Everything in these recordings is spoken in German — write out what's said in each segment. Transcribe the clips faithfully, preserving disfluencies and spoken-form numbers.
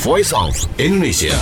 Voice of Indonesia.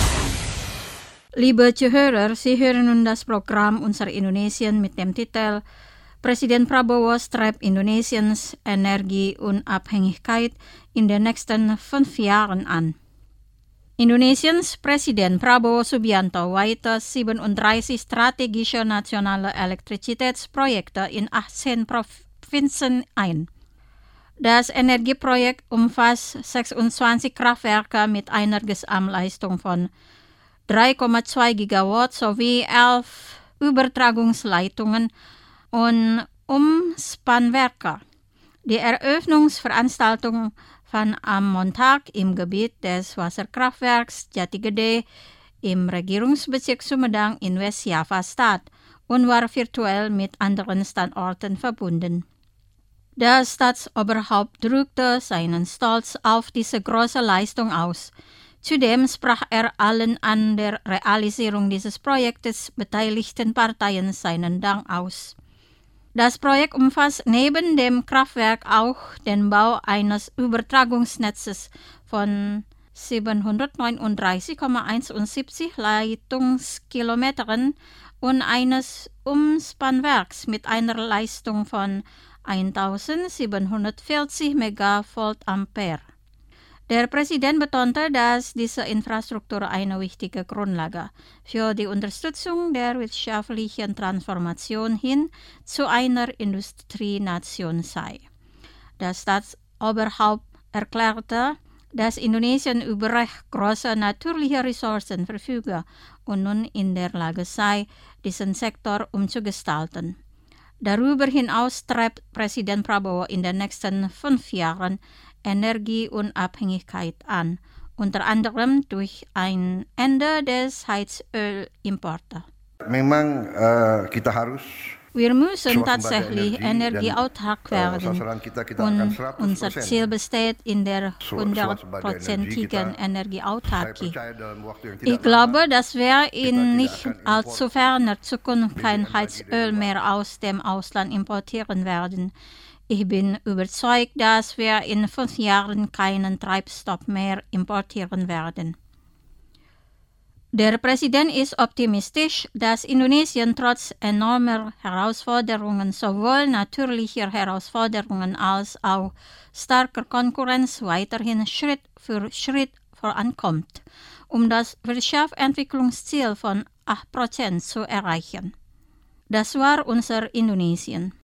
Liebe Zuhörer, Sie hören nun das Programm Unser Indonesien mit dem Titel Präsident Prabowo strebt Indonesiens Energieunabhängigkeit in den nächsten fünf Jahren an. Indonesiens Präsident Prabowo Subianto weiter siebenunddreißig strategische nationale Elektrizitätsprojekte in achtzehn Provinzen ein. Das Energieprojekt umfasst sechsundzwanzig Kraftwerke mit einer Gesamtleistung von drei Komma zwei Gigawatt sowie elf Übertragungsleitungen und Umspannwerke. Die Eröffnungsveranstaltung fand am Montag im Gebiet des Wasserkraftwerks Jatigede im Regierungsbezirk Sumedang in West-Java statt und war virtuell mit anderen Standorten verbunden. Das Staatsoberhaupt drückte seinen Stolz auf diese große Leistung aus. Zudem sprach er allen an der Realisierung dieses Projektes beteiligten Parteien seinen Dank aus. Das Projekt umfasst neben dem Kraftwerk auch den Bau eines Übertragungsnetzes von siebenhundertneununddreißig Komma siebzehn Leitungskilometern und eines Umspannwerks mit einer Leistung von eintausendsiebenhundertvierzig Megavoltampere. Der Präsident betonte, dass diese Infrastruktur eine wichtige Grundlage für die Unterstützung der wirtschaftlichen Transformation hin zu einer Industrienation sei. Das Staatsoberhaupt erklärte, dass Indonesien über recht große natürliche Ressourcen verfüge und nun in der Lage sei, diesen Sektor umzugestalten. Darüber hinaus strebt Präsident Prabowo in den nächsten fünf Jahren Energieunabhängigkeit an, unter anderem durch ein Ende des Heizölimports. Memang uh, kita harus Wir müssen tatsächlich energieautark werden und unser Ziel besteht in der hundertprozentigen Energieautarkie. Ich glaube, dass wir in nicht allzu ferner Zukunft kein Heizöl mehr aus dem Ausland importieren werden. Ich bin überzeugt, dass wir in fünf Jahren keinen Treibstoff mehr importieren werden. Der Präsident ist optimistisch, dass Indonesien trotz enormer Herausforderungen, sowohl natürlicher Herausforderungen als auch starker Konkurrenz, weiterhin Schritt für Schritt vorankommt, um das Wirtschaftsentwicklungsziel von acht Prozent zu erreichen. Das war unser Indonesien.